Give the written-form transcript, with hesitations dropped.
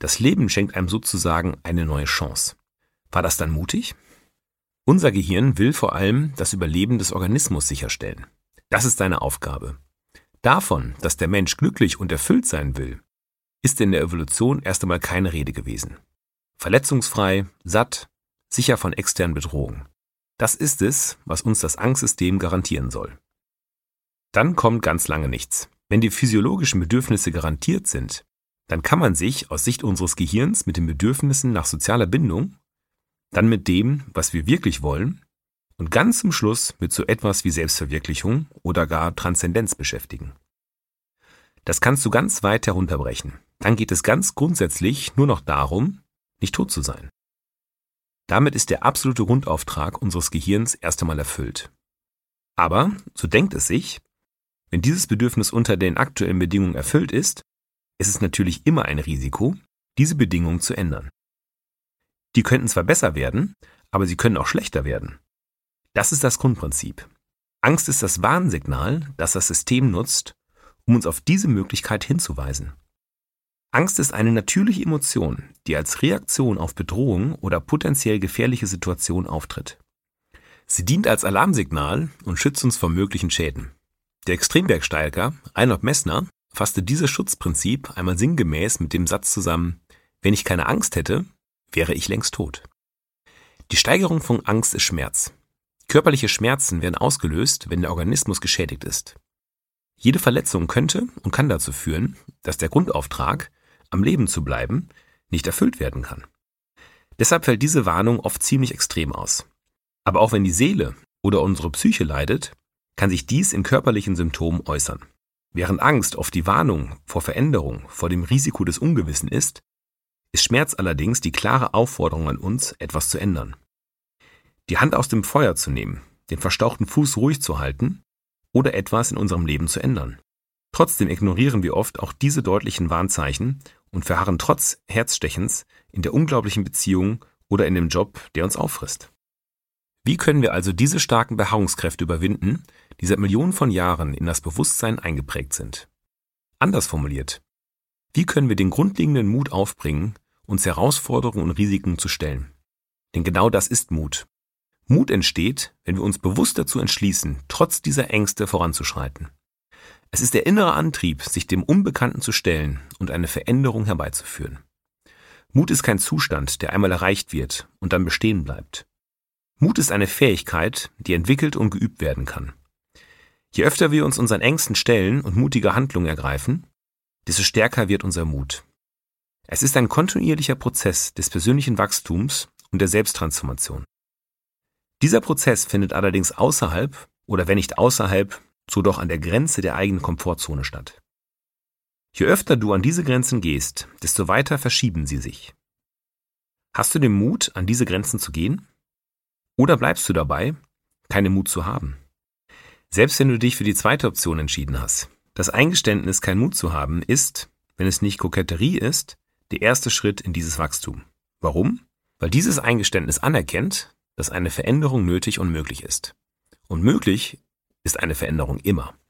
Das Leben schenkt einem sozusagen eine neue Chance. War das dann mutig? Unser Gehirn will vor allem das Überleben des Organismus sicherstellen. Das ist seine Aufgabe. Davon, dass der Mensch glücklich und erfüllt sein will, ist in der Evolution erst einmal keine Rede gewesen. Verletzungsfrei, satt, sicher von externen Bedrohungen. Das ist es, was uns das Angstsystem garantieren soll. Dann kommt ganz lange nichts. Wenn die physiologischen Bedürfnisse garantiert sind, dann kann man sich aus Sicht unseres Gehirns mit den Bedürfnissen nach sozialer Bindung, dann mit dem, was wir wirklich wollen und ganz zum Schluss mit so etwas wie Selbstverwirklichung oder gar Transzendenz beschäftigen. Das kannst du ganz weit herunterbrechen. Dann geht es ganz grundsätzlich nur noch darum, nicht tot zu sein. Damit ist der absolute Grundauftrag unseres Gehirns erst einmal erfüllt. Aber, so denkt es sich, wenn dieses Bedürfnis unter den aktuellen Bedingungen erfüllt ist es natürlich immer ein Risiko, diese Bedingungen zu ändern. Die könnten zwar besser werden, aber sie können auch schlechter werden. Das ist das Grundprinzip. Angst ist das Warnsignal, das das System nutzt, um uns auf diese Möglichkeit hinzuweisen. Angst ist eine natürliche Emotion, die als Reaktion auf Bedrohung oder potenziell gefährliche Situationen auftritt. Sie dient als Alarmsignal und schützt uns vor möglichen Schäden. Der Extrembergsteiger Reinhold Messner fasste dieses Schutzprinzip einmal sinngemäß mit dem Satz zusammen: Wenn ich keine Angst hätte, wäre ich längst tot. Die Steigerung von Angst ist Schmerz. Körperliche Schmerzen werden ausgelöst, wenn der Organismus geschädigt ist. Jede Verletzung könnte und kann dazu führen, dass der Grundauftrag, am Leben zu bleiben, nicht erfüllt werden kann. Deshalb fällt diese Warnung oft ziemlich extrem aus. Aber auch wenn die Seele oder unsere Psyche leidet, kann sich dies in körperlichen Symptomen äußern. Während Angst oft die Warnung vor Veränderung, vor dem Risiko des Ungewissen ist Schmerz allerdings die klare Aufforderung an uns, etwas zu ändern. Die Hand aus dem Feuer zu nehmen, den verstauchten Fuß ruhig zu halten oder etwas in unserem Leben zu ändern. Trotzdem ignorieren wir oft auch diese deutlichen Warnzeichen und verharren trotz Herzstechens in der unglaublichen Beziehung oder in dem Job, der uns auffrisst. Wie können wir also diese starken Beharrungskräfte überwinden, die seit Millionen von Jahren in das Bewusstsein eingeprägt sind? Anders formuliert: Wie können wir den grundlegenden Mut aufbringen, uns Herausforderungen und Risiken zu stellen? Denn genau das ist Mut. Mut entsteht, wenn wir uns bewusst dazu entschließen, trotz dieser Ängste voranzuschreiten. Es ist der innere Antrieb, sich dem Unbekannten zu stellen und eine Veränderung herbeizuführen. Mut ist kein Zustand, der einmal erreicht wird und dann bestehen bleibt. Mut ist eine Fähigkeit, die entwickelt und geübt werden kann. Je öfter wir uns unseren Ängsten stellen und mutige Handlungen ergreifen, desto stärker wird unser Mut. Es ist ein kontinuierlicher Prozess des persönlichen Wachstums und der Selbsttransformation. Dieser Prozess findet allerdings außerhalb oder wenn nicht außerhalb, so doch an der Grenze der eigenen Komfortzone statt. Je öfter du an diese Grenzen gehst, desto weiter verschieben sie sich. Hast du den Mut, an diese Grenzen zu gehen? Oder bleibst du dabei, keinen Mut zu haben? Selbst wenn du dich für die zweite Option entschieden hast, das Eingeständnis, keinen Mut zu haben, ist, wenn es nicht Koketterie ist, der erste Schritt in dieses Wachstum. Warum? Weil dieses Eingeständnis anerkennt, dass eine Veränderung nötig und möglich ist. Und möglich ist eine Veränderung immer.